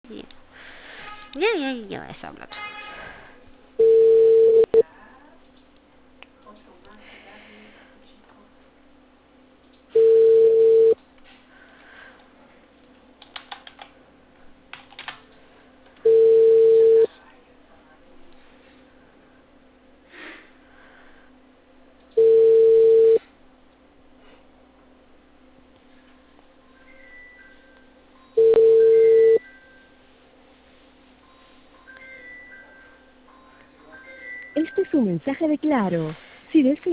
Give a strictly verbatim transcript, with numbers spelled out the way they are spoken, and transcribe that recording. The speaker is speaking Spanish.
Ya, ya, ya vas a hablar. Este es un mensaje de Claro. Si desea